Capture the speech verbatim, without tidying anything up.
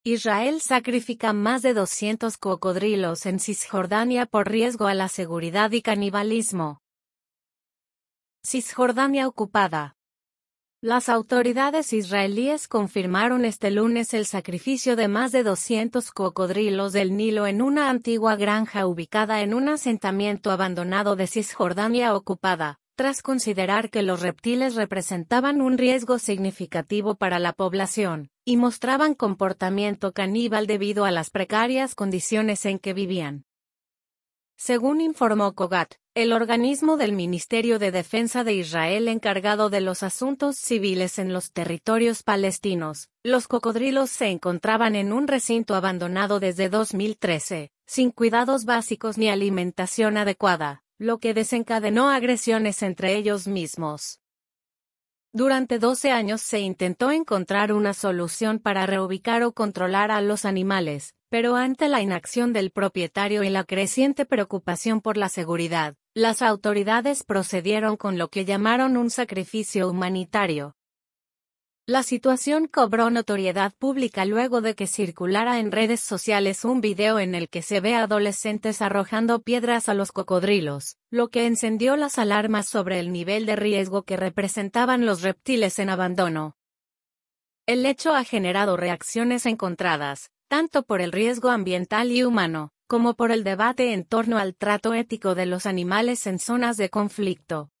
Israel sacrifica más de doscientos cocodrilos en Cisjordania por riesgo a la seguridad y canibalismo. Cisjordania ocupada. Las autoridades israelíes confirmaron este lunes el sacrificio de más de doscientos cocodrilos del Nilo en una antigua granja ubicada en un asentamiento abandonado de Cisjordania ocupada, tras considerar que los reptiles representaban un riesgo significativo para la población, y mostraban comportamiento caníbal debido a las precarias condiciones en que vivían. Según informó Kogat, el organismo del Ministerio de Defensa de Israel encargado de los asuntos civiles en los territorios palestinos, los cocodrilos se encontraban en un recinto abandonado desde dos mil trece, sin cuidados básicos ni alimentación adecuada, lo que desencadenó agresiones entre ellos mismos. Durante doce años se intentó encontrar una solución para reubicar o controlar a los animales, pero ante la inacción del propietario y la creciente preocupación por la seguridad, las autoridades procedieron con lo que llamaron un sacrificio humanitario. La situación cobró notoriedad pública luego de que circulara en redes sociales un video en el que se ve a adolescentes arrojando piedras a los cocodrilos, lo que encendió las alarmas sobre el nivel de riesgo que representaban los reptiles en abandono. El hecho ha generado reacciones encontradas, tanto por el riesgo ambiental y humano, como por el debate en torno al trato ético de los animales en zonas de conflicto.